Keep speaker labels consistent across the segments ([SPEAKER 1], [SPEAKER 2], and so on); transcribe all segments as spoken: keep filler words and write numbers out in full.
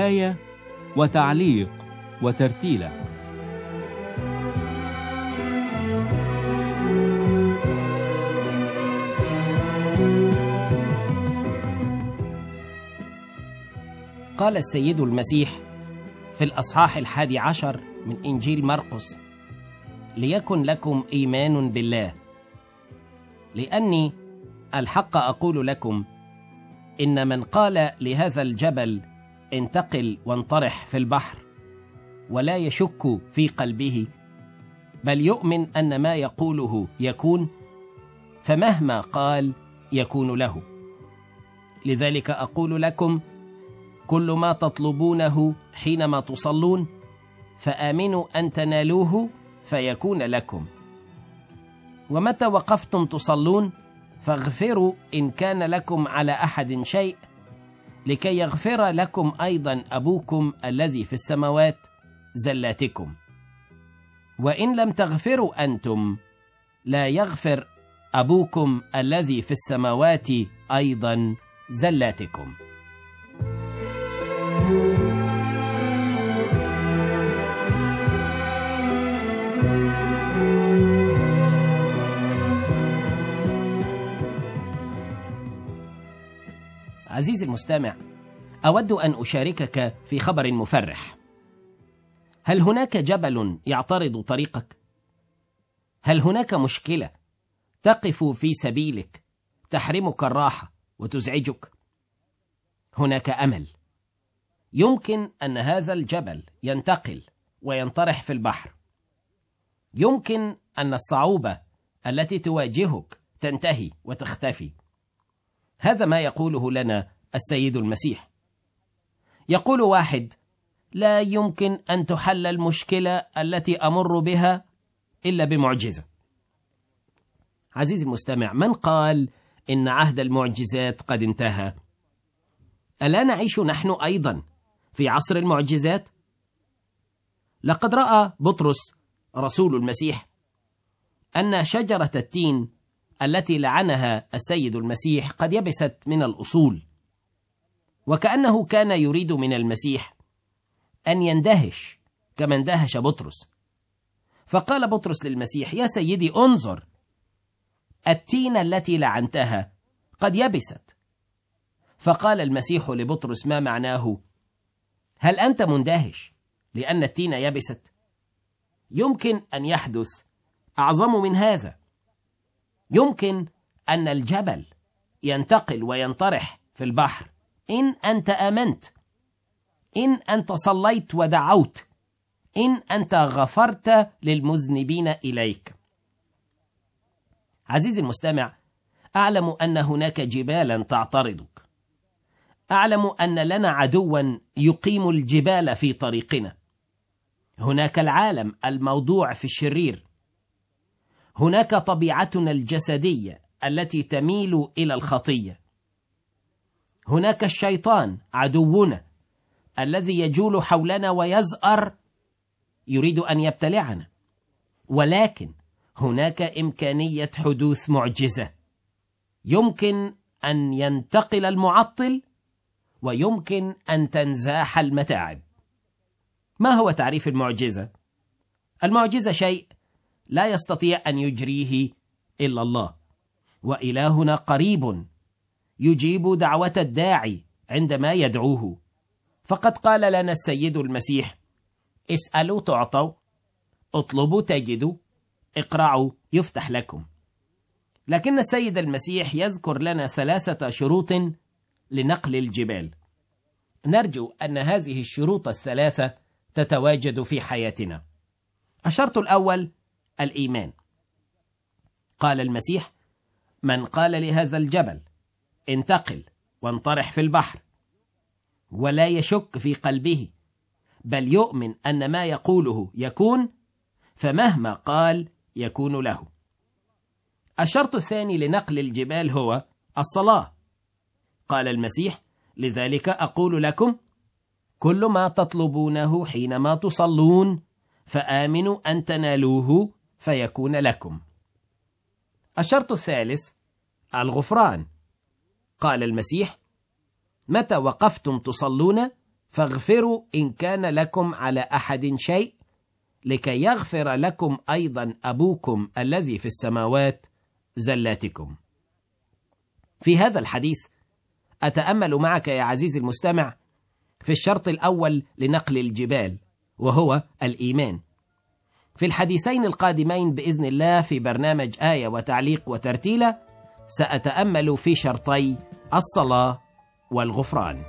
[SPEAKER 1] آية وتعليق وترتيلة.
[SPEAKER 2] قال السيد المسيح في الأصحاح الحادي عشر من إنجيل مرقس: ليكن لكم إيمان بالله، لأني الحق أقول لكم إن من قال لهذا الجبل انتقل وانطرح في البحر ولا يشك في قلبه بل يؤمن أن ما يقوله يكون، فمهما قال يكون له. لذلك أقول لكم كل ما تطلبونه حينما تصلون فآمنوا أن تنالوه فيكون لكم. ومتى وقفتم تصلون فاغفروا إن كان لكم على أحد شيء، لكي يغفر لكم أيضا أبوكم الذي في السماوات زلاتكم. وإن لم تغفروا أنتم لا يغفر أبوكم الذي في السماوات أيضا زلاتكم. عزيزي المستمع، أود أن أشاركك في خبر مفرح. هل هناك جبل يعترض طريقك؟ هل هناك مشكلة تقف في سبيلك تحرمك الراحة وتزعجك؟ هناك أمل. يمكن أن هذا الجبل ينتقل وينطرح في البحر. يمكن أن الصعوبة التي تواجهك تنتهي وتختفي. هذا ما يقوله لنا السيد المسيح. يقول واحد: لا يمكن أن تحل المشكلة التي أمر بها إلا بمعجزة. عزيزي المستمع، من قال إن عهد المعجزات قد انتهى؟ ألا نعيش نحن أيضا في عصر المعجزات؟ لقد رأى بطرس رسول المسيح أن شجرة التين التي لعنها السيد المسيح قد يبست من الأصول، وكأنه كان يريد من المسيح أن يندهش كما اندهش بطرس. فقال بطرس للمسيح: يا سيدي، انظر، التين التي لعنتها قد يبست. فقال المسيح لبطرس: ما معناه؟ هل أنت مندهش لأن التين يبست؟ يمكن أن يحدث أعظم من هذا. يمكن أن الجبل ينتقل وينطرح في البحر إن أنت آمنت، إن أنت صليت ودعوت، إن أنت غفرت للمذنبين إليك. عزيزي المستمع، أعلم أن هناك جبالا تعترضك. أعلم أن لنا عدوا يقيم الجبال في طريقنا. هناك العالم الموضوع في الشرير. هناك طبيعتنا الجسدية التي تميل إلى الخطية. هناك الشيطان عدونا الذي يجول حولنا ويزأر يريد أن يبتلعنا. ولكن هناك إمكانية حدوث معجزة. يمكن أن ينتقل المعطل ويمكن أن تنزاح المتاعب. ما هو تعريف المعجزة؟ المعجزة شيء لا يستطيع أن يجريه إلا الله، وإلهنا قريب يجيب دعوة الداعي عندما يدعوه. فقد قال لنا السيد المسيح: اسألوا تعطوا، اطلبوا تجدوا، اقرعوا يفتح لكم. لكن السيد المسيح يذكر لنا ثلاثة شروط لنقل الجبال. نرجو أن هذه الشروط الثلاثة تتواجد في حياتنا. الشرط الأول الإيمان. قال المسيح: من قال لهذا الجبل انتقل وانطرح في البحر ولا يشك في قلبه بل يؤمن أن ما يقوله يكون، فمهما قال يكون له. الشرط الثاني لنقل الجبال هو الصلاة. قال المسيح: لذلك أقول لكم كل ما تطلبونه حينما تصلون فآمنوا أن تنالوه فيكون لكم. الشرط الثالث الغفران. قال المسيح: متى وقفتم تصلون فاغفروا إن كان لكم على أحد شيء، لكي يغفر لكم أيضا أبوكم الذي في السماوات زلاتكم. في هذا الحديث أتأمل معك يا عزيزي المستمع في الشرط الأول لنقل الجبال، وهو الإيمان. في الحديثين القادمين بإذن الله في برنامج آية وتعليق وترتيلة سأتأمل في شرطي الصلاة والغفران.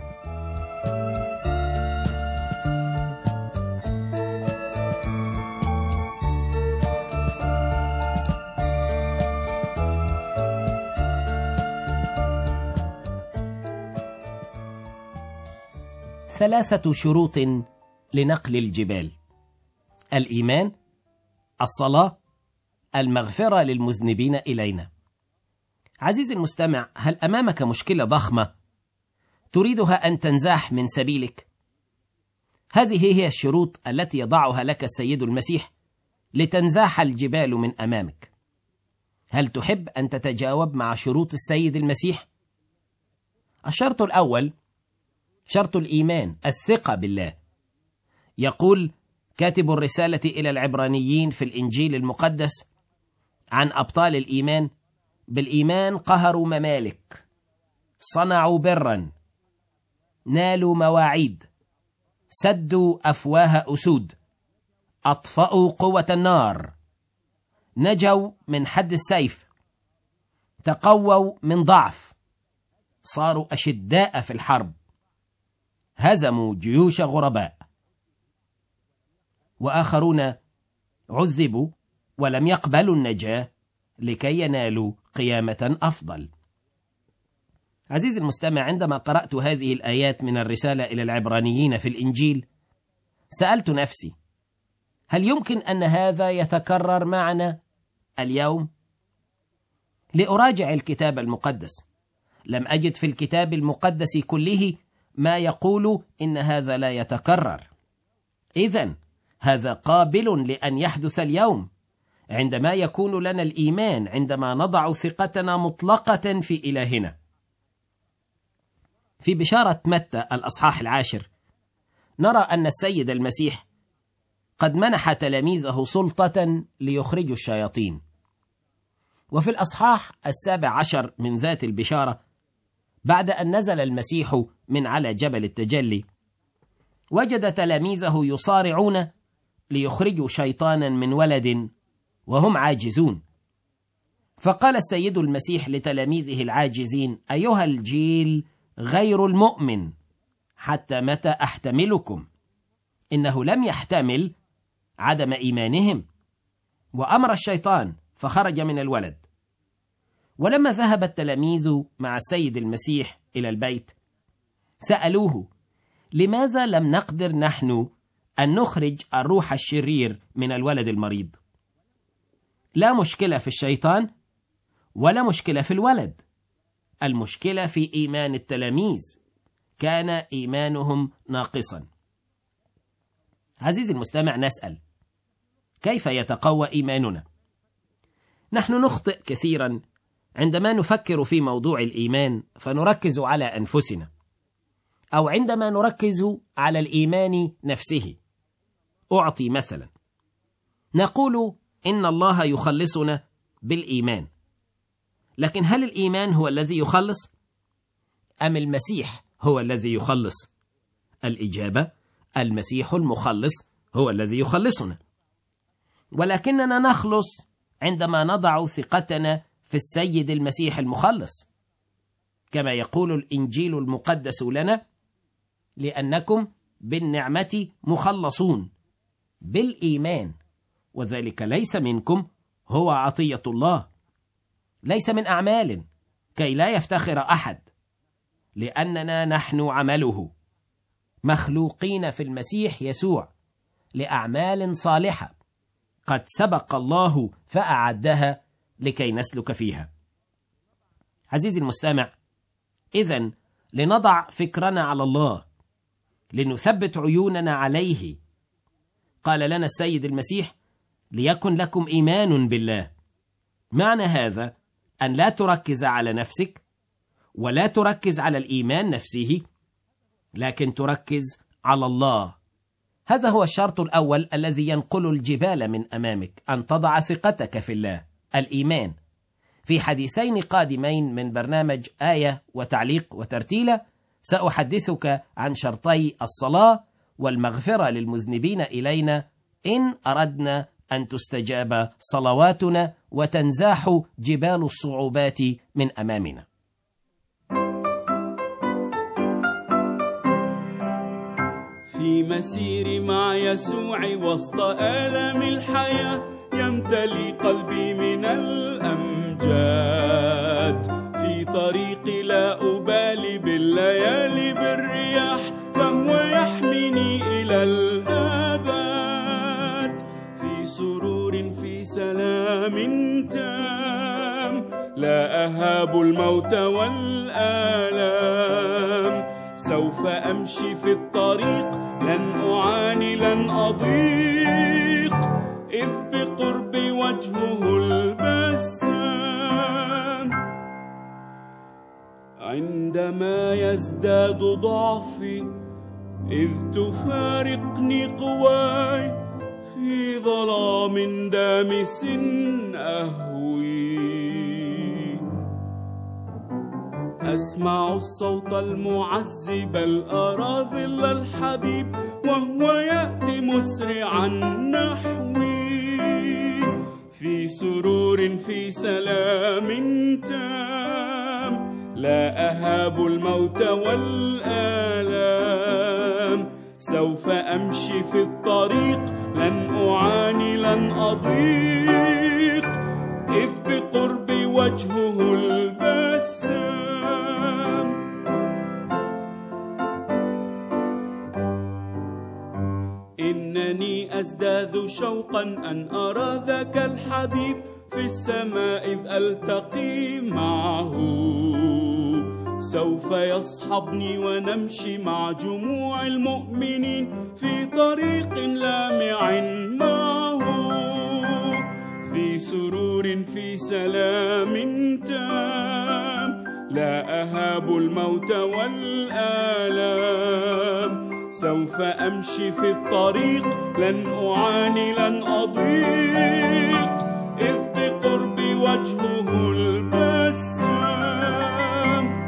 [SPEAKER 2] ثلاثة شروط لنقل الجبال: الإيمان، الصلاة، المغفرة للمذنبين إلينا. عزيزي المستمع، هل أمامك مشكلة ضخمة تريدها أن تنزاح من سبيلك؟ هذه هي الشروط التي يضعها لك السيد المسيح لتنزاح الجبال من أمامك. هل تحب أن تتجاوب مع شروط السيد المسيح؟ الشرط الأول شرط الإيمان، الثقة بالله. يقول كاتب الرسالة إلى العبرانيين في الإنجيل المقدس عن أبطال الإيمان: بالإيمان قهروا ممالك، صنعوا برا، نالوا مواعيد، سدوا أفواه أسود، أطفأوا قوة النار، نجوا من حد السيف، تقووا من ضعف، صاروا أشداء في الحرب، هزموا جيوش غرباء. وآخرون عذبوا ولم يقبلوا النجاة لكي ينالوا قيامة أفضل. عزيزي المستمع، عندما قرأت هذه الآيات من الرسالة إلى العبرانيين في الإنجيل سألت نفسي: هل يمكن أن هذا يتكرر معنا اليوم؟ لأراجع الكتاب المقدس، لم أجد في الكتاب المقدس كله ما يقول إن هذا لا يتكرر. إذن هذا قابل لأن يحدث اليوم، عندما يكون لنا الإيمان، عندما نضع ثقتنا مطلقة في إلهنا. في بشارة متى الأصحاح العاشر نرى أن السيد المسيح قد منح تلاميذه سلطة ليخرجوا الشياطين. وفي الأصحاح السابع عشر من ذات البشارة، بعد أن نزل المسيح من على جبل التجلي، وجد تلاميذه يصارعون ليخرجوا شيطانا من ولد وهم عاجزون. فقال السيد المسيح لتلاميذه العاجزين: أيها الجيل غير المؤمن، حتى متى أحتملكم؟ إنه لم يحتمل عدم إيمانهم. وأمر الشيطان فخرج من الولد. ولما ذهب التلاميذ مع السيد المسيح إلى البيت سألوه: لماذا لم نقدر نحن أن نخرج الروح الشرير من الولد المريض؟ لا مشكلة في الشيطان ولا مشكلة في الولد، المشكلة في إيمان التلاميذ، كان إيمانهم ناقصا. عزيزي المستمع، نسأل: كيف يتقوى إيماننا؟ نحن نخطئ كثيرا عندما نفكر في موضوع الإيمان فنركز على أنفسنا، أو عندما نركز على الإيمان نفسه. أعطي مثلا، نقول إن الله يخلصنا بالإيمان، لكن هل الإيمان هو الذي يخلص؟ أم المسيح هو الذي يخلص؟ الإجابة: المسيح المخلص هو الذي يخلصنا، ولكننا نخلص عندما نضع ثقتنا في السيد المسيح المخلص، كما يقول الإنجيل المقدس لنا: لأنكم بالنعمة مخلصون بالإيمان، وذلك ليس منكم، هو عطية الله، ليس من أعمال، كي لا يفتخر أحد، لأننا نحن عمله، مخلوقين في المسيح يسوع لأعمال صالحة قد سبق الله فأعدها لكي نسلك فيها. عزيزي المستمع، إذن لنضع فكرنا على الله، لنثبت عيوننا عليه. قال لنا السيد المسيح: ليكن لكم إيمان بالله. معنى هذا أن لا تركز على نفسك ولا تركز على الإيمان نفسه، لكن تركز على الله. هذا هو الشرط الأول الذي ينقل الجبال من أمامك، أن تضع ثقتك في الله، الإيمان. في حديثين قادمين من برنامج آية وتعليق وترتيلة سأحدثك عن شرطي الصلاة والمغفرة للمذنبين إلينا إن أردنا أن تستجاب صلواتنا وتنزاح جبال الصعوبات من أمامنا.
[SPEAKER 3] في مسيري مع يسوع وسط آلام الحياة يمتلي قلبي من الأمجاد. في طريقي لا أبالي بالليالي بالرياح، فهو يحميني إلى الأبد. في سرور في سلام تام، لا أهاب الموت والآلام. سوف أمشي في الطريق، لن أعاني لن أضيق، إذ بقربي وجهه البسام. عندما يزداد ضعفي، إذ تفارقني قواي، في ظلام دامس أهوي. أسمع الصوت المعذب، بل أرى ظل الحبيب، وهو يأتي مسرعا نحوي. في سرور في سلام تام، لا أهاب الموت والآلام. سوف أمشي في الطريق، لن أعاني لن أضيق، إذ بقربي وجهه البسام. إنني أزداد شوقا أن أرى ذاك الحبيب في السماء إذ ألتقي معه. سوف يصحبني ونمشي مع جموع المؤمنين في طريق لامع معه. في سرور في سلام تام، لا أهاب الموت والآلام. سوف أمشي في الطريق، لن أعاني لن أضيق، إذ بقربي وجهه البسام.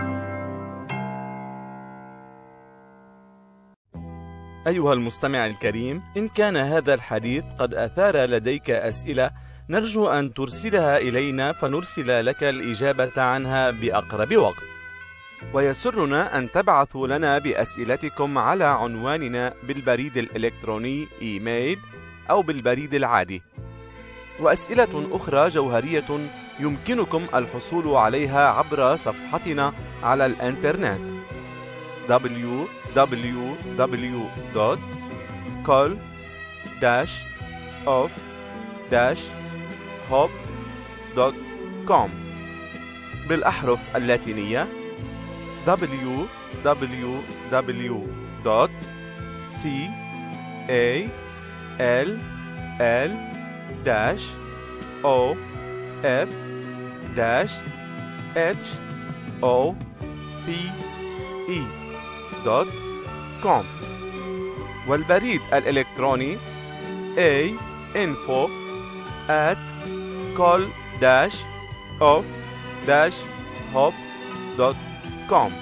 [SPEAKER 4] أيها المستمع الكريم، إن كان هذا الحديث قد أثار لديك أسئلة، نرجو أن ترسلها إلينا فنرسل لك الإجابة عنها بأقرب وقت. ويسرنا أن تبعثوا لنا بأسئلتكم على عنواننا بالبريد الإلكتروني إيميل أو بالبريد العادي. وأسئلة أخرى جوهرية يمكنكم الحصول عليها عبر صفحتنا على الإنترنت دبليو دبليو دبليو دوت كول داش أوف داش هوب دوت كوم بالأحرف اللاتينية دبليو دبليو دبليو دوت سي إيه إل إل داش أو إف داش إتش أو بي إي دوت كوم. والبريد الإلكتروني A info at call dash of dash hop دوت كوم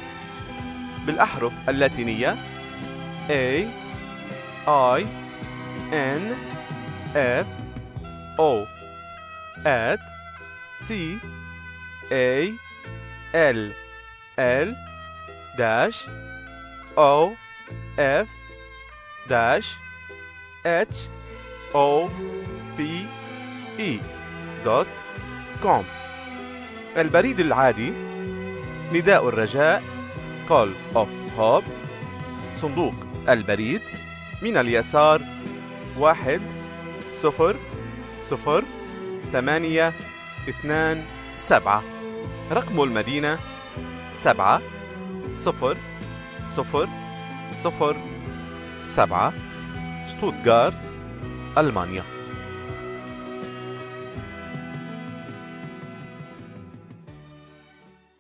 [SPEAKER 4] بالأحرف اللاتينية A I N F O at C A L L dash O F dash H O P E دوت كوم. البريد العادي نداء الرجاء Call of Hope، صندوق البريد من اليسار واحد صفر صفر ثمانية اثنان سبعة. رقم المدينة سبعة صفر صفر صفر سبعة، شتوتغارت، ألمانيا.